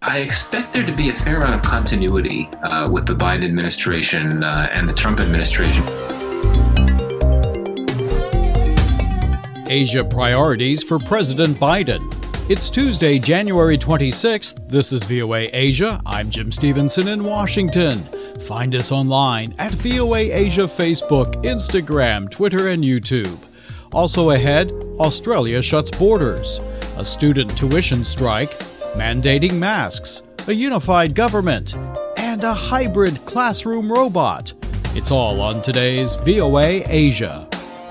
I expect there to be a fair amount of continuity with the Biden administration and the Trump administration. Asia priorities for President Biden. It's Tuesday, January 26th. This is VOA Asia. I'm Jim Stevenson in Washington. Find us online at VOA Asia Facebook, Instagram, Twitter, and YouTube. Also ahead, Australia shuts borders, a student tuition strike, mandating masks, a unified government, and a hybrid classroom robot. It's all on today's VOA Asia.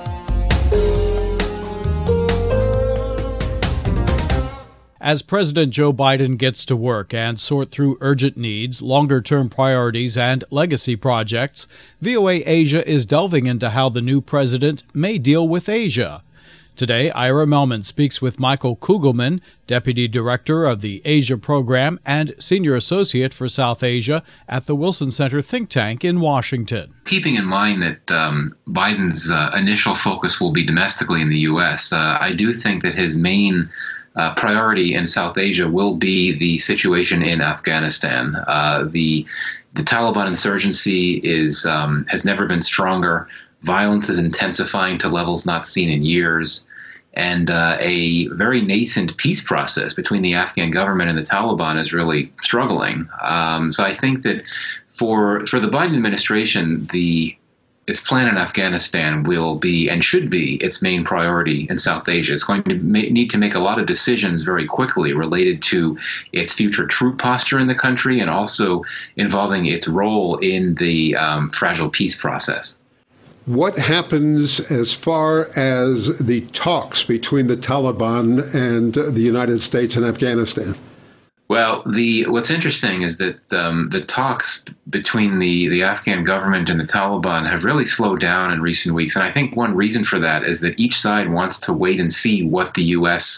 As President Joe Biden gets to work and sort through urgent needs, longer-term priorities, and legacy projects, VOA Asia is delving into how the new president may deal with Asia. Today, Ira Mellman speaks with Michael Kugelman, Deputy Director of the Asia Program and Senior Associate for South Asia at the Wilson Center think tank in Washington. Keeping in mind that Biden's initial focus will be domestically in the U.S., I do think that his main priority in South Asia will be the situation in Afghanistan. The Taliban insurgency has never been stronger. Violence is intensifying to levels not seen in years. And a very nascent peace process between the Afghan government and the Taliban is really struggling. So I think that for the Biden administration, its plan in Afghanistan will be and should be its main priority in South Asia. It's going to need to make a lot of decisions very quickly related to its future troop posture in the country and also involving its role in the fragile peace process. What happens as far as the talks between the Taliban and the United States and Afghanistan? Well, what's interesting is that the talks between the Afghan government and the Taliban have really slowed down in recent weeks, and I think one reason for that is that each side wants to wait and see what the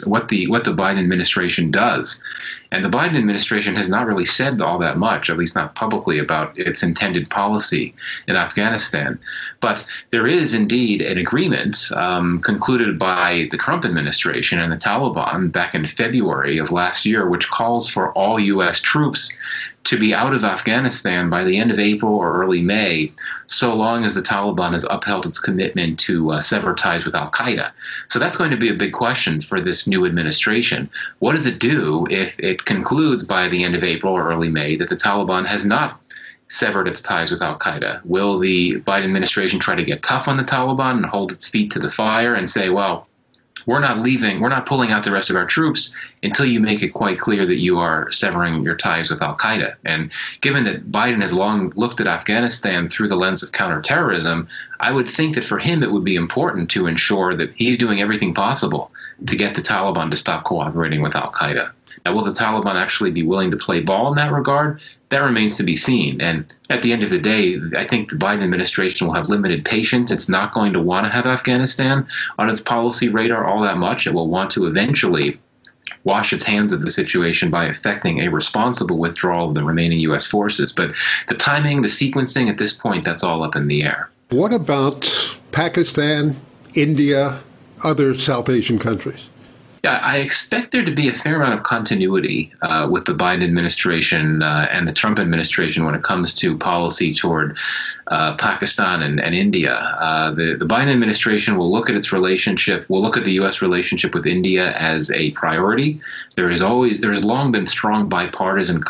Biden administration does. And the Biden administration has not really said all that much, at least not publicly, about its intended policy in Afghanistan. But there is indeed an agreement concluded by the Trump administration and the Taliban back in February of last year, which calls for all U.S. troops to be out of Afghanistan by the end of April or early May, so long as the Taliban has upheld its commitment to sever ties with al-Qaeda. So that's going to be a big question for this new administration. What does it do if it concludes by the end of April or early May that the Taliban has not severed its ties with al-Qaeda? Will the Biden administration try to get tough on the Taliban and hold its feet to the fire and say, well, we're not pulling out the rest of our troops until you make it quite clear that you are severing your ties with al-Qaeda? And given that Biden has long looked at Afghanistan through the lens of counterterrorism, I would think that for him it would be important to ensure that he's doing everything possible to get the Taliban to stop cooperating with al-Qaeda. Now, will the Taliban actually be willing to play ball in that regard? That remains to be seen. And at the end of the day, I think the Biden administration will have limited patience. It's not going to want to have Afghanistan on its policy radar all that much. It will want to eventually wash its hands of the situation by effecting a responsible withdrawal of the remaining U.S. forces. But the timing, the sequencing, at this point, that's all up in the air. What about Pakistan, India, other South Asian countries? Yeah, I expect there to be a fair amount of continuity with the Biden administration and the Trump administration when it comes to policy toward Pakistan and India. The Biden administration will look at its relationship, will look at the U.S. relationship with India as a priority. There has long been strong bipartisan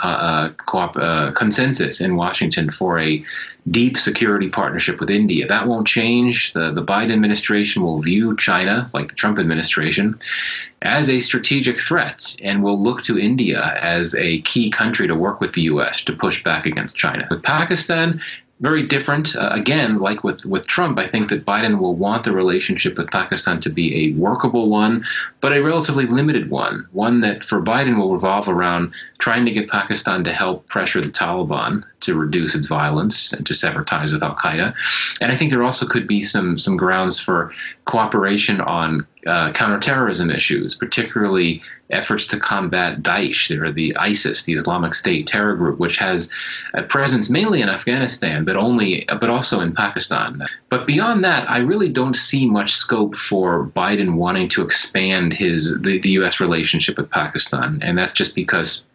consensus in Washington for a deep security partnership with India. That won't change. The Biden administration will view China, like the Trump administration, as a strategic threat and will look to India as a key country to work with the U.S. to push back against China. With Pakistan, very different. Again, like with Trump, I think that Biden will want the relationship with Pakistan to be a workable one, but a relatively limited one that for Biden will revolve around trying to get Pakistan to help pressure the Taliban to reduce its violence and to sever ties with al-Qaeda. And I think there also could be some grounds for cooperation on counterterrorism issues, particularly efforts to combat Daesh, or the ISIS, the Islamic State terror group, which has a presence mainly in Afghanistan, but also in Pakistan. But beyond that, I really don't see much scope for Biden wanting to expand the U.S. relationship with Pakistan, and that's just because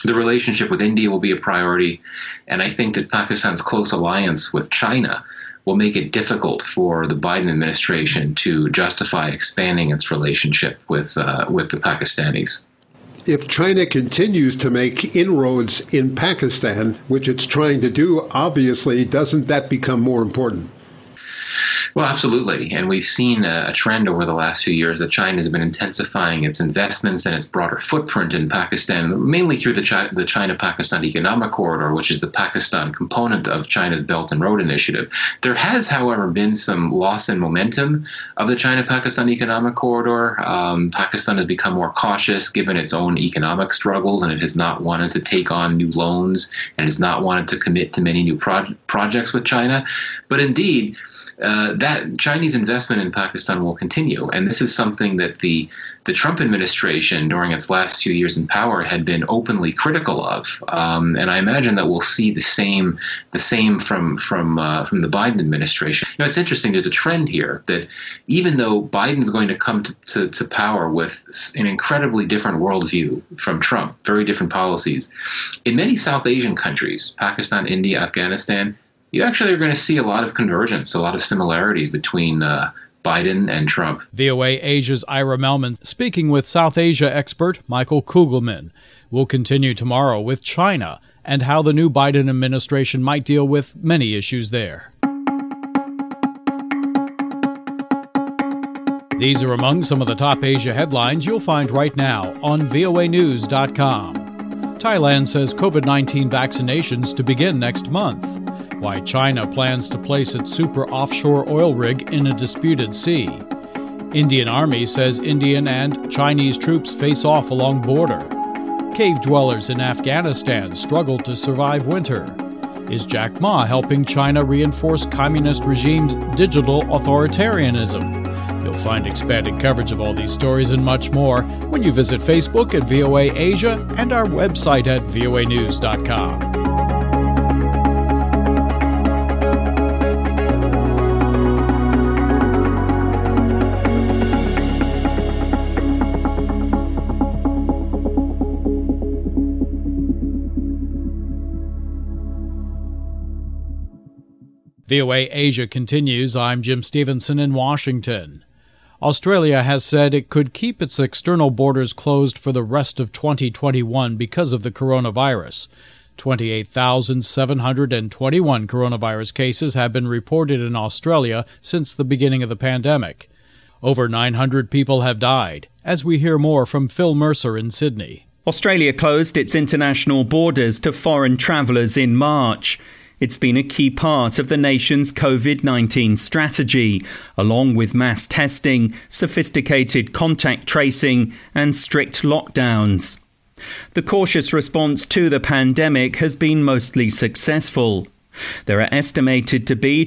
The relationship with India will be a priority, and I think that Pakistan's close alliance with China will make it difficult for the Biden administration to justify expanding its relationship with the Pakistanis. If China continues to make inroads in Pakistan, which it's trying to do, obviously, doesn't that become more important? Well, absolutely. And we've seen a trend over the last few years that China has been intensifying its investments and its broader footprint in Pakistan, mainly through the China-Pakistan Economic Corridor, which is the Pakistan component of China's Belt and Road Initiative. There has, however, been some loss in momentum of the China-Pakistan Economic Corridor. Pakistan has become more cautious given its own economic struggles, and it has not wanted to take on new loans and has not wanted to commit to many new projects with China. But indeed, that Chinese investment in Pakistan will continue, and this is something that the Trump administration during its last few years in power had been openly critical of, and I imagine that we'll see the same from the Biden administration. You know, it's interesting. There's a trend here that even though Biden's going to come to power with an incredibly different worldview from Trump, very different policies, in many South Asian countries, Pakistan, India, Afghanistan, you actually are going to see a lot of convergence, a lot of similarities between Biden and Trump. VOA Asia's Ira Melman speaking with South Asia expert Michael Kugelman. We'll continue tomorrow with China and how the new Biden administration might deal with many issues there. These are among some of the top Asia headlines you'll find right now on voanews.com. Thailand says COVID-19 vaccinations to begin next month. Why China plans to place its super offshore oil rig in a disputed sea. Indian Army says Indian and Chinese troops face off along border. Cave dwellers in Afghanistan struggle to survive winter. Is Jack Ma helping China reinforce communist regime's digital authoritarianism? You'll find expanded coverage of all these stories and much more when you visit Facebook at VOA Asia and our website at voanews.com. VOA Asia continues. I'm Jim Stevenson in Washington. Australia has said it could keep its external borders closed for the rest of 2021 because of the coronavirus. 28,721 coronavirus cases have been reported in Australia since the beginning of the pandemic. Over 900 people have died, as we hear more from Phil Mercer in Sydney. Australia closed its international borders to foreign travellers in March. It's been a key part of the nation's COVID-19 strategy, along with mass testing, sophisticated contact tracing and strict lockdowns. The cautious response to the pandemic has been mostly successful. There are estimated to be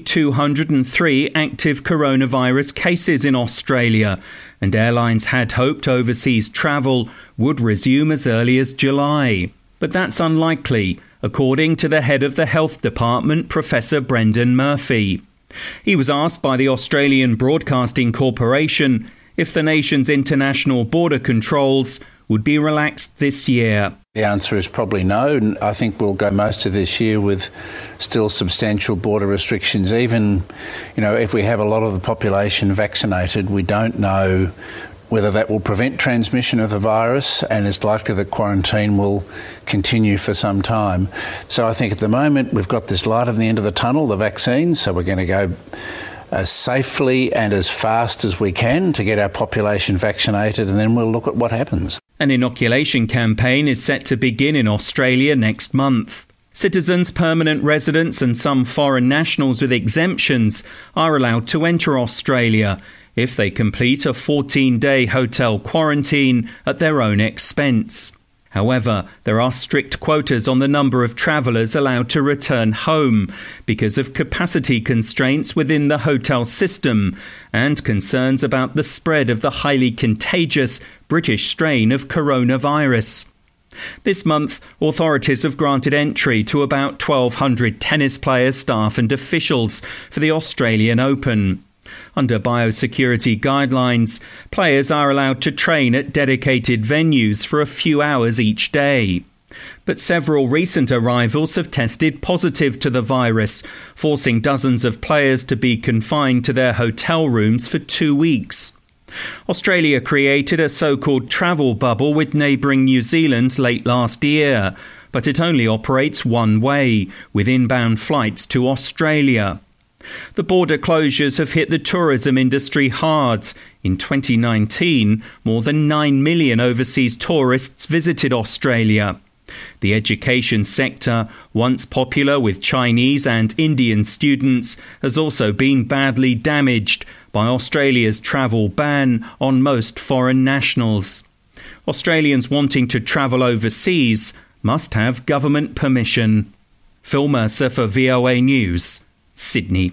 203 active coronavirus cases in Australia, and airlines had hoped overseas travel would resume as early as July. But that's unlikely, according to the head of the Health Department, Professor Brendan Murphy. He was asked by the Australian Broadcasting Corporation if the nation's international border controls would be relaxed this year. The answer is probably no. I think we'll go most of this year with still substantial border restrictions. Even, if we have a lot of the population vaccinated, we don't know whether that will prevent transmission of the virus, and it's likely that quarantine will continue for some time. So I think at the moment we've got this light at the end of the tunnel, the vaccine, so we're going to go as safely and as fast as we can to get our population vaccinated, and then we'll look at what happens. An inoculation campaign is set to begin in Australia next month. Citizens, permanent residents and some foreign nationals with exemptions are allowed to enter Australia if they complete a 14-day hotel quarantine at their own expense. However, there are strict quotas on the number of travellers allowed to return home because of capacity constraints within the hotel system and concerns about the spread of the highly contagious British strain of coronavirus. This month, authorities have granted entry to about 1,200 tennis players, staff and officials for the Australian Open. Under biosecurity guidelines, players are allowed to train at dedicated venues for a few hours each day. But several recent arrivals have tested positive to the virus, forcing dozens of players to be confined to their hotel rooms for 2 weeks. Australia created a so-called travel bubble with neighbouring New Zealand late last year, but it only operates one way, with inbound flights to Australia. The border closures have hit the tourism industry hard. In 2019, more than 9 million overseas tourists visited Australia. The education sector, once popular with Chinese and Indian students, has also been badly damaged by Australia's travel ban on most foreign nationals. Australians wanting to travel overseas must have government permission. Phil Mercer for VOA News, Sydney.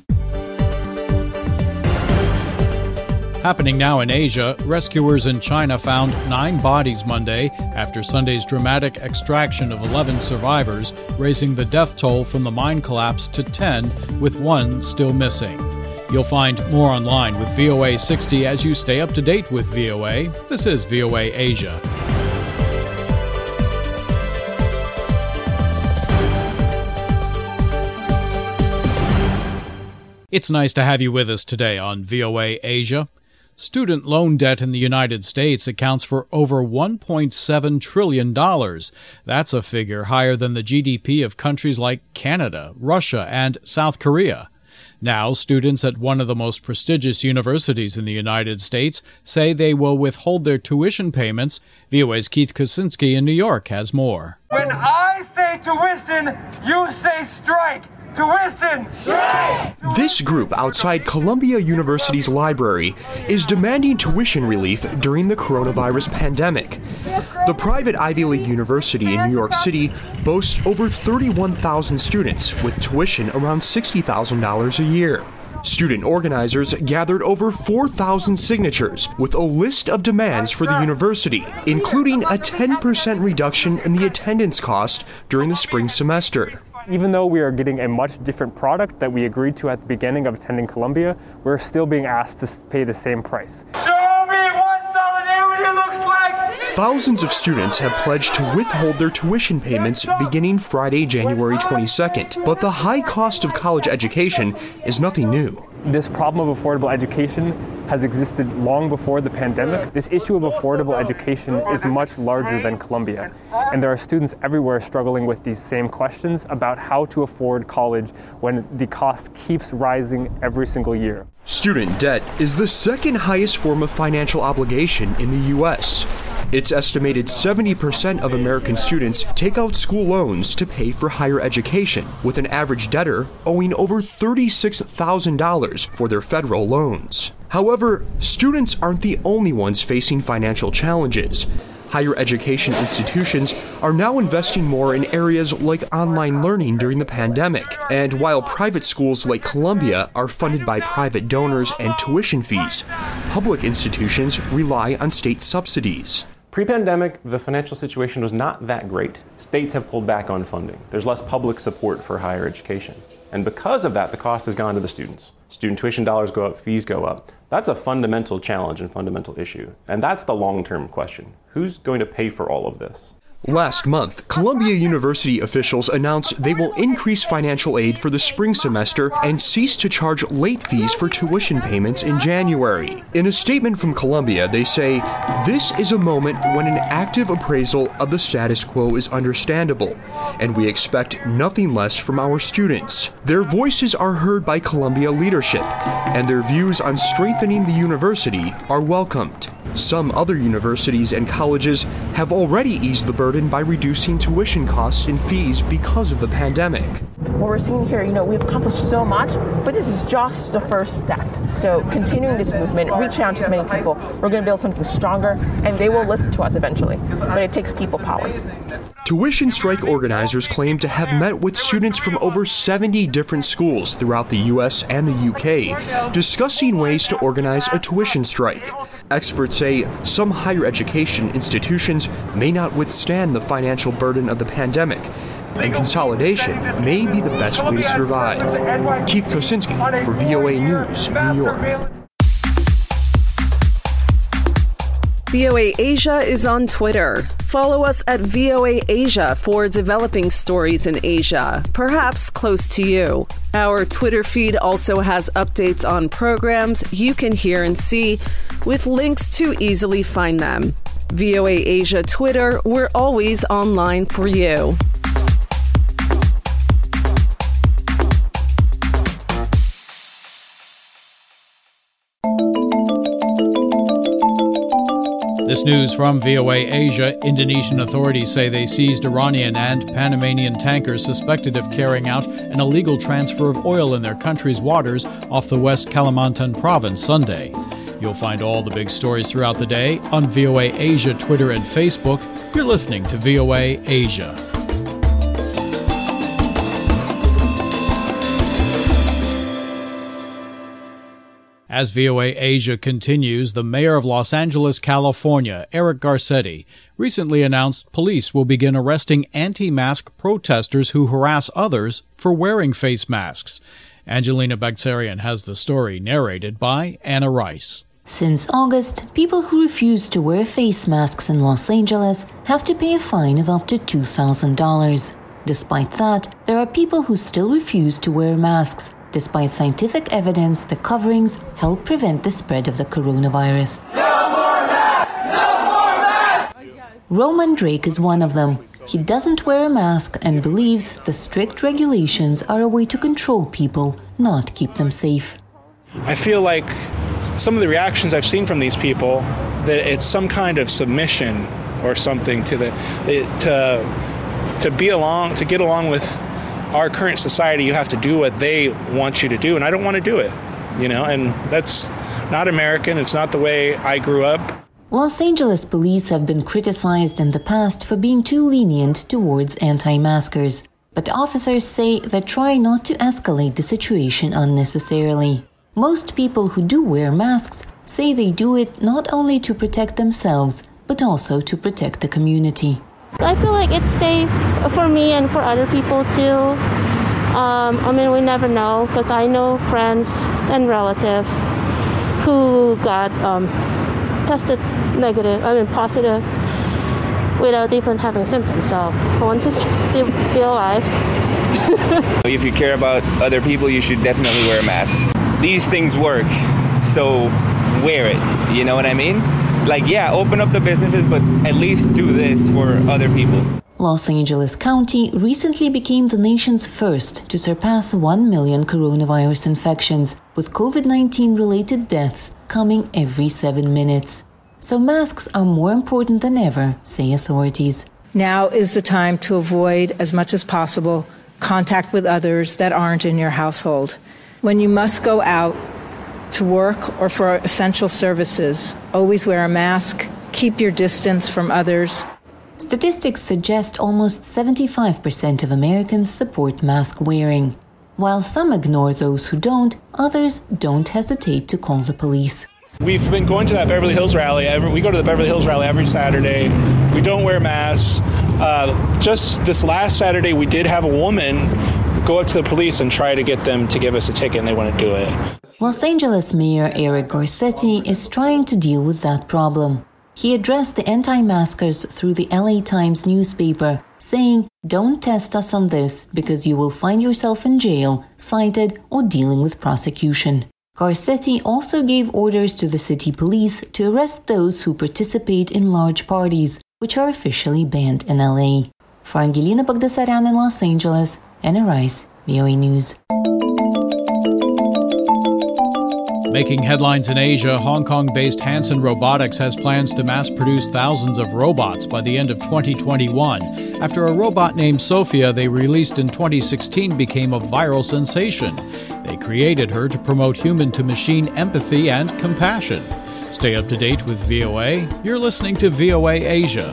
Happening now in Asia, rescuers in China found 9 bodies Monday after Sunday's dramatic extraction of 11 survivors, raising the death toll from the mine collapse to 10, with 1 still missing. You'll find more online with VOA 60 as you stay up to date with VOA. This is VOA Asia. It's nice to have you with us today on VOA Asia. Student loan debt in the United States accounts for over $1.7 trillion. That's a figure higher than the GDP of countries like Canada, Russia, and South Korea. Now, students at one of the most prestigious universities in the United States say they will withhold their tuition payments. VOA's Keith Kosinski in New York has more. When I say tuition, you say strike. Tuition! Strike! This group outside Columbia University's library is demanding tuition relief during the coronavirus pandemic. The private Ivy League university in New York City boasts over 31,000 students with tuition around $60,000 a year. Student organizers gathered over 4,000 signatures with a list of demands for the university, including a 10% reduction in the attendance cost during the spring semester. Even though we are getting a much different product that we agreed to at the beginning of attending Columbia, we're still being asked to pay the same price. Show me what solidarity looks like! Thousands of students have pledged to withhold their tuition payments beginning Friday, January 22nd. But the high cost of college education is nothing new. This problem of affordable education has existed long before the pandemic. This issue of affordable education is much larger than Columbia. And there are students everywhere struggling with these same questions about how to afford college when the cost keeps rising every single year. Student debt is the second highest form of financial obligation in the U.S. It's estimated 70% of American students take out school loans to pay for higher education, with an average debtor owing over $36,000 for their federal loans. However, students aren't the only ones facing financial challenges. Higher education institutions are now investing more in areas like online learning during the pandemic. And while private schools like Columbia are funded by private donors and tuition fees, public institutions rely on state subsidies. Pre-pandemic, the financial situation was not that great. States have pulled back on funding. There's less public support for higher education. And because of that, the cost has gone to the students. Student tuition dollars go up, fees go up. That's a fundamental challenge and fundamental issue. And that's the long-term question. Who's going to pay for all of this? Last month, Columbia University officials announced they will increase financial aid for the spring semester and cease to charge late fees for tuition payments in January. In a statement from Columbia, they say, "This is a moment when an active appraisal of the status quo is understandable, and we expect nothing less from our students." Their voices are heard by Columbia leadership, and their views on strengthening the university are welcomed. Some other universities and colleges have already eased the burden by reducing tuition costs and fees because of the pandemic. What we're seeing here, we've accomplished so much, but this is just the first step. So continuing this movement, reaching out to as many people, we're going to build something stronger, and they will listen to us eventually. But it takes people power. Tuition strike organizers claim to have met with students from over 70 different schools throughout the U.S. and the U.K., discussing ways to organize a tuition strike. Experts say some higher education institutions may not withstand the financial burden of the pandemic, and consolidation may be the best way to survive. Keith Kosinski for VOA News, New York. VOA Asia is on Twitter. Follow us at VOA Asia for developing stories in Asia, perhaps close to you. Our Twitter feed also has updates on programs you can hear and see, with links to easily find them. VOA Asia Twitter, we're always online for you. This news from VOA Asia. Indonesian authorities say they seized Iranian and Panamanian tankers suspected of carrying out an illegal transfer of oil in their country's waters off the West Kalimantan province Sunday. You'll find all the big stories throughout the day on VOA Asia Twitter and Facebook. You're listening to VOA Asia. As VOA Asia continues, the mayor of Los Angeles, California, Eric Garcetti, recently announced police will begin arresting anti-mask protesters who harass others for wearing face masks. Angelina Bagdasarian has the story, narrated by Anna Rice. Since August, people who refuse to wear face masks in Los Angeles have to pay a fine of up to $2,000. Despite that, there are people who still refuse to wear masks, despite scientific evidence the coverings help prevent the spread of the coronavirus. No more masks! No more masks! Roman Drake is one of them. He doesn't wear a mask and believes the strict regulations are a way to control people, not keep them safe. I feel like some of the reactions I've seen from these people, that it's some kind of submission or something to get along with our current society. You have to do what they want you to do, and I don't want to do it, and that's not American. It's not the way I grew up. Los Angeles police have been criticized in the past for being too lenient towards anti-maskers, but officers say they try not to escalate the situation unnecessarily. Most people who do wear masks say they do it not only to protect themselves, but also to protect the community. I feel like it's safe for me and for other people too. We never know, because I know friends and relatives who got tested positive without even having symptoms. So I want to still be alive. If you care about other people, you should definitely wear a mask. These things work, so wear it. You know what I mean? Open up the businesses, but at least do this for other people. Los Angeles County recently became the nation's first to surpass 1 million coronavirus infections, with COVID-19 related deaths coming every 7 minutes. So masks are more important than ever, say authorities. Now is the time to avoid, as much as possible, contact with others that aren't in your household. When you must go out to work or for essential services, always wear a mask, keep your distance from others. Statistics suggest almost 75% of Americans support mask wearing. While some ignore those who don't, others don't hesitate to call the police. We've been going to that Beverly Hills rally. We go to the Beverly Hills rally every Saturday. We don't wear masks. Just this last Saturday, we did have a woman go up to the police and try to get them to give us a ticket, and they wouldn't do it. Los Angeles Mayor Eric Garcetti is trying to deal with that problem. He addressed the anti-maskers through the LA Times newspaper, saying, "Don't test us on this because you will find yourself in jail, cited, or dealing with prosecution." Garcetti also gave orders to the city police to arrest those who participate in large parties, which are officially banned in LA. For Angelina Bagdasarian in Los Angeles, Anna Rice, VOA News. Making headlines in Asia, Hong Kong-based Hanson Robotics has plans to mass-produce thousands of robots by the end of 2021, after a robot named Sophia they released in 2016 became a viral sensation. They created her to promote human-to-machine empathy and compassion. Stay up to date with VOA. You're listening to VOA Asia.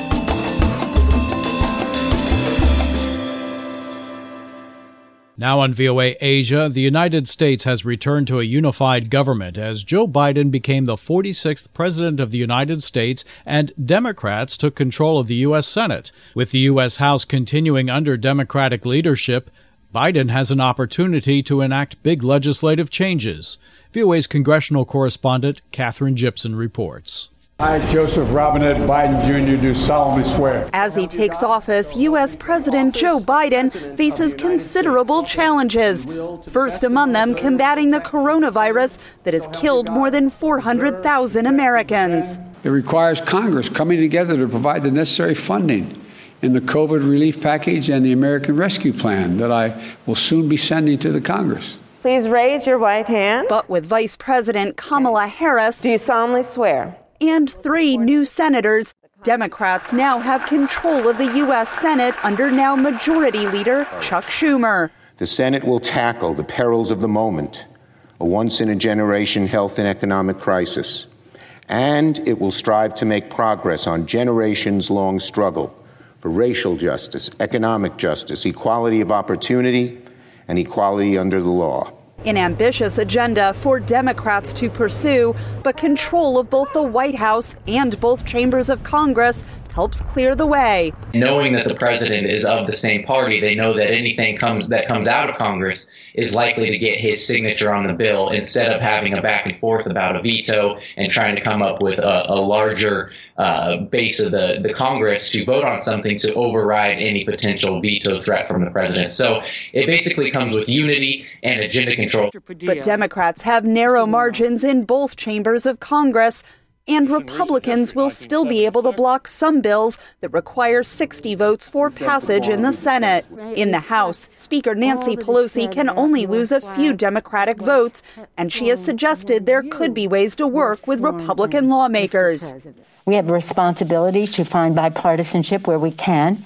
Now on VOA Asia, the United States has returned to a unified government as Joe Biden became the 46th President of the United States and Democrats took control of the U.S. Senate. With the U.S. House continuing under Democratic leadership, Biden has an opportunity to enact big legislative changes. VOA's congressional correspondent Catherine Gibson reports. I, Joseph Robinette Biden Jr., do solemnly swear. As he takes office, U.S. President Joe Biden faces considerable challenges. First among them, combating the coronavirus that has killed more than 400,000 Americans. It requires Congress coming together to provide the necessary funding in the COVID relief package and the American Rescue Plan that I will soon be sending to the Congress. Please raise your right hand. But with Vice President Kamala Harris, do you solemnly swear? And 3 new senators, Democrats now have control of the U.S. Senate under now Majority Leader Chuck Schumer. The Senate will tackle the perils of the moment, a once-in-a-generation health and economic crisis, and it will strive to make progress on generations-long struggle for racial justice, economic justice, equality of opportunity, and equality under the law. An ambitious agenda for Democrats to pursue, but control of both the White House and both chambers of Congress helps clear the way. Knowing that the president is of the same party, they know that anything that comes out of Congress is likely to get his signature on the bill, instead of having a back and forth about a veto and trying to come up with a larger base of the Congress to vote on something to override any potential veto threat from the president. So it basically comes with unity and agenda control. But Democrats have narrow margins in both chambers of Congress, and Republicans will still be able to block some bills that require 60 votes for passage in the Senate. In the House, Speaker Nancy Pelosi can only lose a few Democratic votes, and she has suggested there could be ways to work with Republican lawmakers. We have a responsibility to find bipartisanship where we can,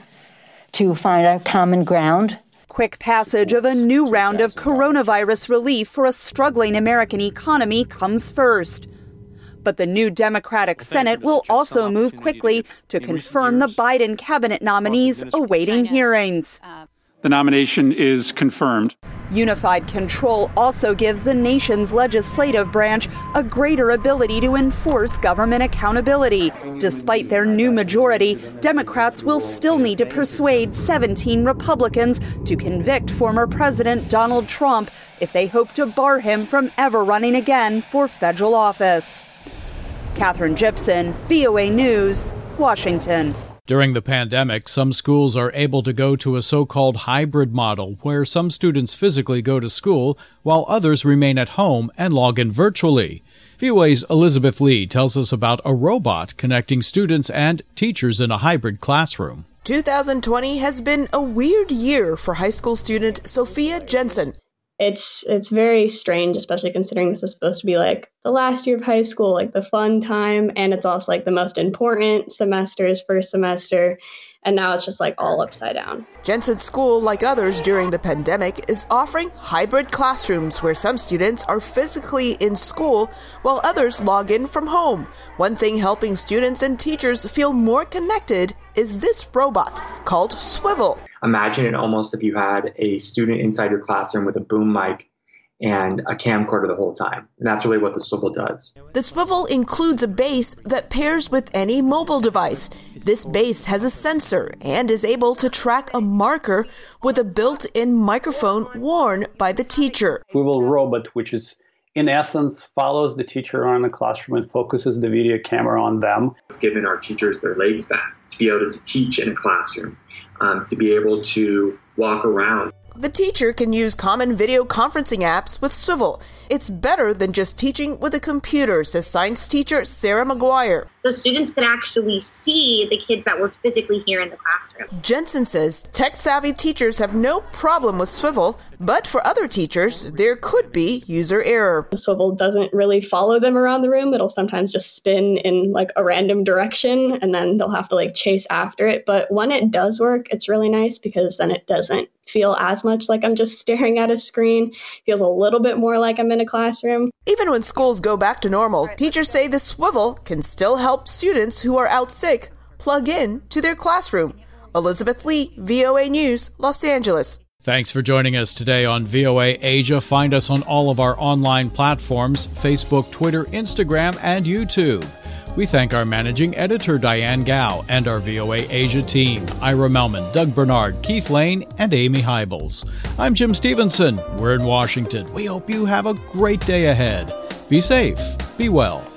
to find our common ground. Quick passage of a new round of coronavirus relief for a struggling American economy comes first. But the new Democratic Senate will also move quickly to confirm the Biden cabinet nominees awaiting hearings. The nomination is confirmed. Unified control also gives the nation's legislative branch a greater ability to enforce government accountability. Despite their new majority, Democrats will still need to persuade 17 Republicans to convict former President Donald Trump if they hope to bar him from ever running again for federal office. Catherine Gibson, VOA News, Washington. During the pandemic, some schools are able to go to a so-called hybrid model where some students physically go to school while others remain at home and log in virtually. VOA's Elizabeth Lee tells us about a robot connecting students and teachers in a hybrid classroom. 2020 has been a weird year for high school student Sophia Jensen. It's very strange, especially considering this is supposed to be like the last year of high school, like the fun time, and it's also like the most important semesters, first semester, and now it's just like all upside down. Jensen's school, like others during the pandemic, is offering hybrid classrooms where some students are physically in school while others log in from home. One thing helping students and teachers feel more connected is this robot called Swivel. Imagine it almost if you had a student inside your classroom with a boom mic and a camcorder the whole time. And that's really what the Swivel does. The Swivel includes a base that pairs with any mobile device. This base has a sensor and is able to track a marker with a built-in microphone worn by the teacher. Swivel robot, which is in essence follows the teacher around the classroom and focuses the video camera on them. It's given our teachers their legs back to be able to teach in a classroom, to be able to walk around. The teacher can use common video conferencing apps with Swivel. It's better than just teaching with a computer, says science teacher Sarah McGuire. The students could actually see the kids that were physically here in the classroom. Jensen says tech-savvy teachers have no problem with Swivel, but for other teachers, there could be user error. Swivel doesn't really follow them around the room. It'll sometimes just spin in like a random direction, and then they'll have to like chase after it. But when it does work, it's really nice because then it doesn't feel as much like I'm just staring at a screen. It feels a little bit more like I'm in a classroom. Even when schools go back to normal, teachers say the Swivel can still help students who are out sick plug in to their classroom. Elizabeth Lee, VOA News, Los Angeles. Thanks for joining us today on VOA Asia. Find us on all of our online platforms, Facebook, Twitter, Instagram, and YouTube. We thank our managing editor, Diane Gao, and our VOA Asia team, Ira Melman, Doug Bernard, Keith Lane, and Amy Hybels. I'm Jim Stevenson. We're in Washington. We hope you have a great day ahead. Be safe. Be well.